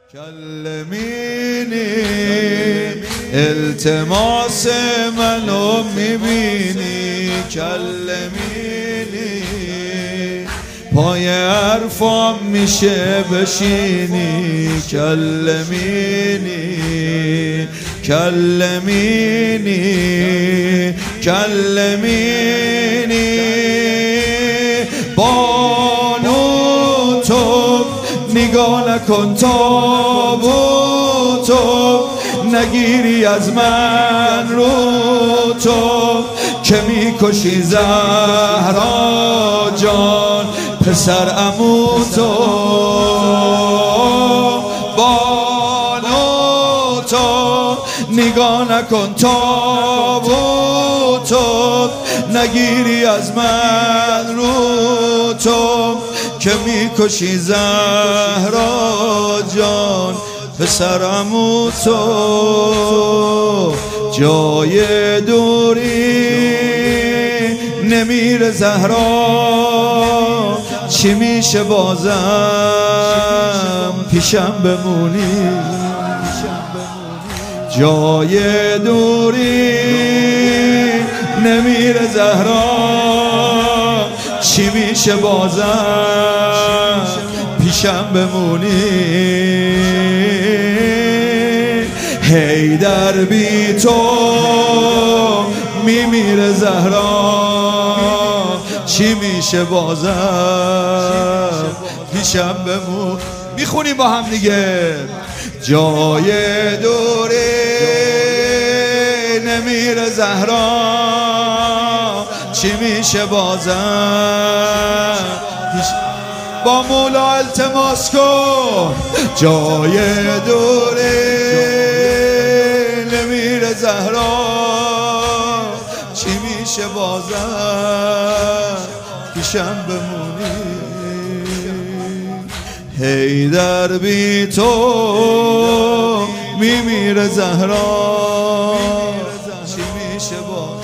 کلمینی التماس منو میبینی، کلمینی پای حرفام میشه بشینی، کلمینی کلمینی کلمینی بانو تو نگاه نکن تابوتو، نگیری از من رو تو که میکشی زهرا جان پسر عمو تو. بانو تو نگاه نکن تابوتو، نگیری از من رو تو که میکشی زهرا جان پسر عمو تو. جای دوری نمیره زهرا، چی میشه بازم پیشم بمونی. جای دوری نمیره زهرا، چی میشه بازم پیشم بمونی. حیدر بی تو میمیره زهرا، چی میشه بازم پیشم بمون. میخونیم با هم دیگه. جای دوری نمیره زهرا، چی میشه بازم با مولا التماس کن. جای دوری نمیره زهرا، چی میشه بازم پیشم بمونی. حیدر بی تو میمیره زهرا، چی میشه بازم.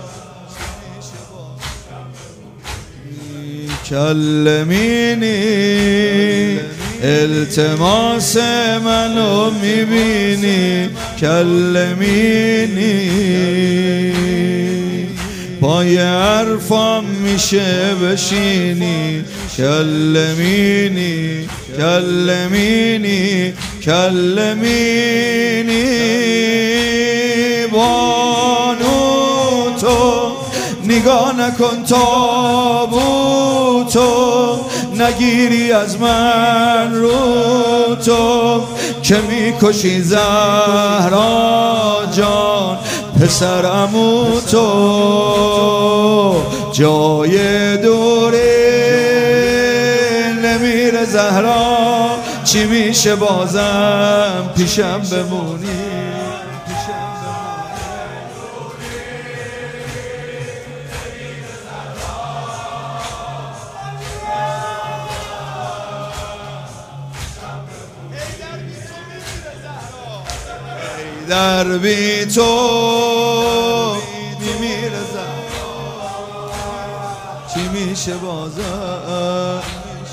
کلمینی التماس منو میبینی، کلمینی پای حرفام میشه بشینی، کلمینی کلمینی کلمینی بانو تو نگاه نکن تابوتو، نگیری از من رو تو که میکشی زهرا جان پسر عمو تو. جای دوری نمیره زهرا، چی میشه بازم پیشم بمونی. در بی تو میمیره زهرا، چی میشه بازم.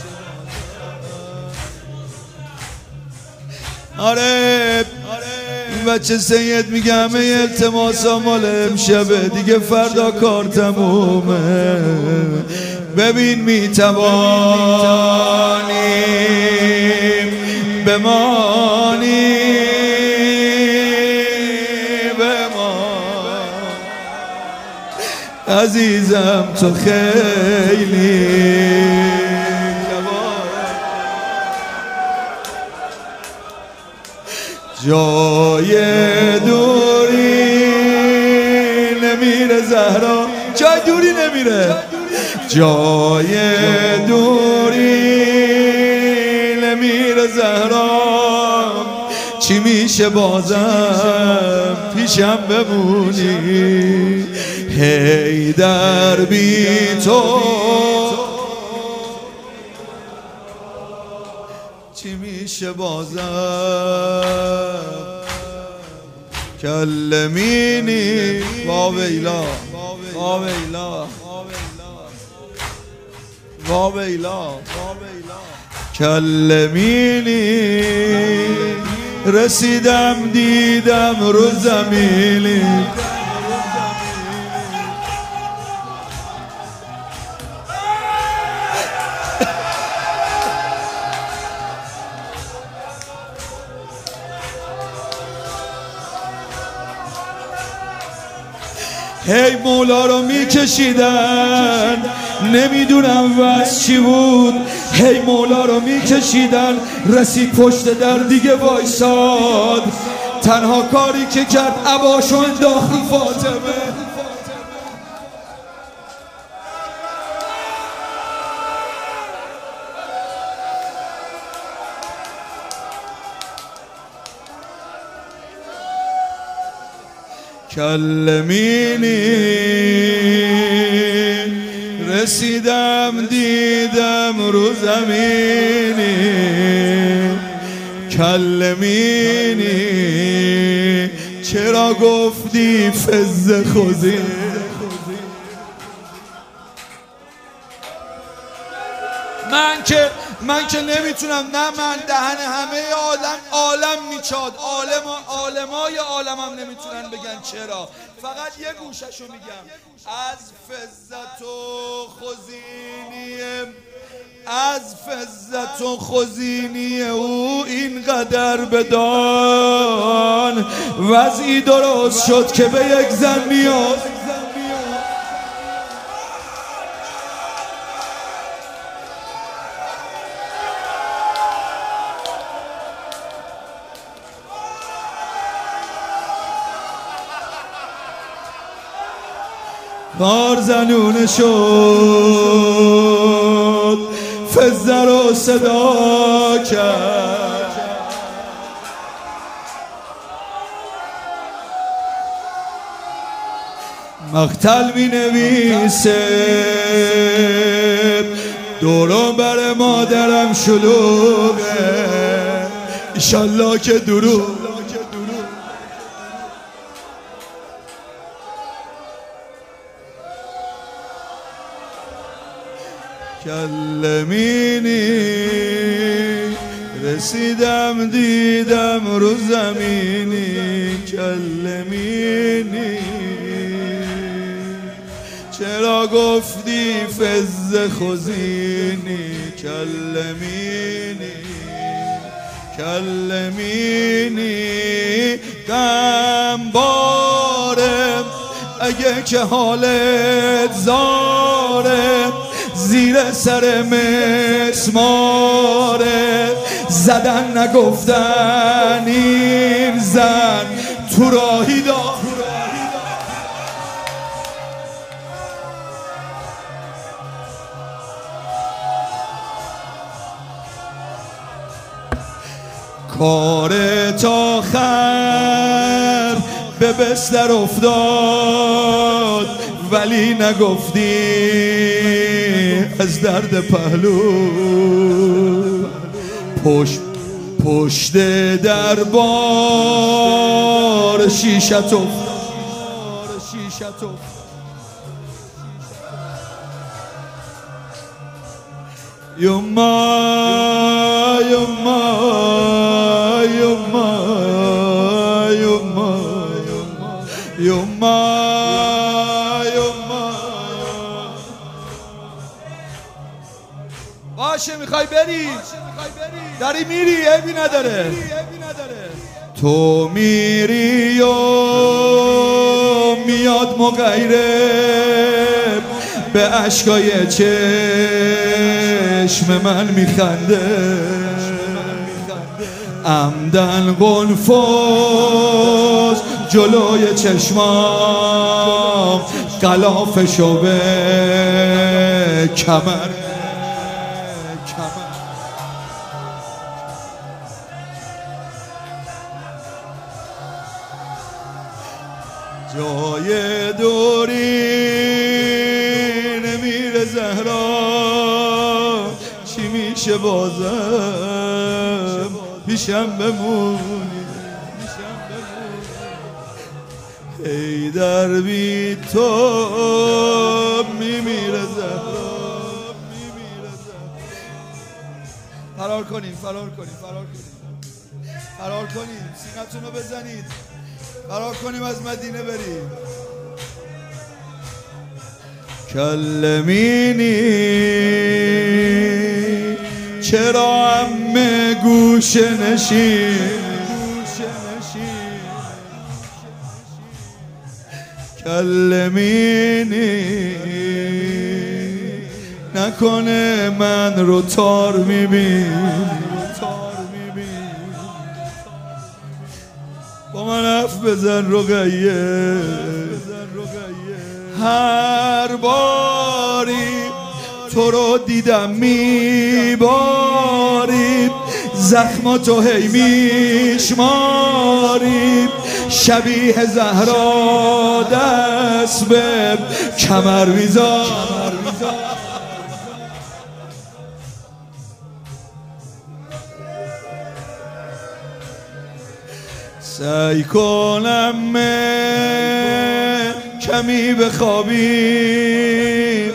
آره این بچه سید میگه همه التماسا مال امشبه دیگه، فردا کار تمومه. ببین میتوانیم بمانیم عزیزم تو خیلی جای دوری نمیره زهرا، جای دوری نمیره، جای دوری نمیره زهرا، چی میشه بازم پیشم بمونی. حیدر بی تو چی میشه بازم. کلمینی واویلا واویلا واویلا کلمینی رسیدم دیدم رو زمینی هی مولا رو میکشیدن نمیدونم واسه چی بود هی مولا رو میکشیدن رسید پشت در دیگه وایساد تنها کاری که کرد عباشو انداخت رو فاطمه کلمینی رسیدم دیدم رو زمینی کلمینی چرا گفتی فز خوزی من که نمیتونم نه من دهن همه عالم میچاد عالمای عالمم نمیتونن بگن چرا فقط یه گوششو میگم از فزت و خزینی او اینقدر بدان وضعی درست شد که به یک زن میاد کار زنونه شد فزه رو صدا کرد مقتل می نویسه دورو بر مادرم شلوغه ایشالله که دروغ کلمینی رسیدم دیدم رو زمینی کلمینی چرا گفتی فز خوزینی کلمینی غم باره اگه که حالت زاره زیر سر مسماره زدن نگفتن این زن تو راهی دار کارت آخر به بستر افتاد ولی نگفتی از درد پهلو پشت دربار شیشت افتاد یما باشه میخوای بری داری میری عیبی نداره تو میری و میاد مغیره به عشقای چشم من میخنده عمدن قنفذ جلوی چشمام غلافشو به کمر جای دوری نمیره زهرا چی میشه بازم پیشم بمونی ای در بی تو میمیره زهرا فرار کنین فرار کنید، سینتون رو بزنید، فرار کنیم از مدینه بریم. کلمینی چرا عمه گوشه نشین، کلمینی نکنه من رو تار میبین، با من حرف بزن رقیه. هر باری تو رو دیدم میباری، زخماتو هی میشماری، شبیه زهرا دست به کمر میذار. سعی کنم کمی بخوابی،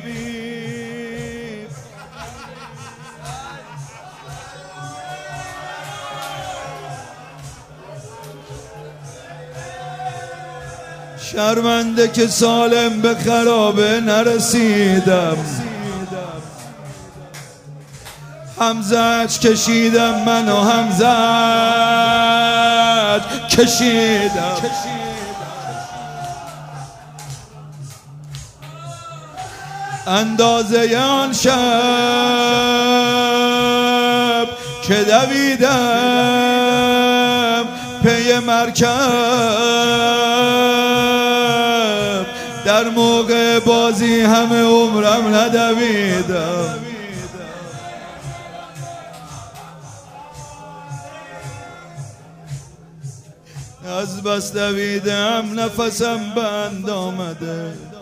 شرمنده که سالم به خرابه نرسیدم، همزج کشیدم منو همزج کشیدم. اندازه آن شب که دویدم پی مرکب، در موقع بازی همه عمرم ندویدم. از بس دویدم نفسم بند آمده،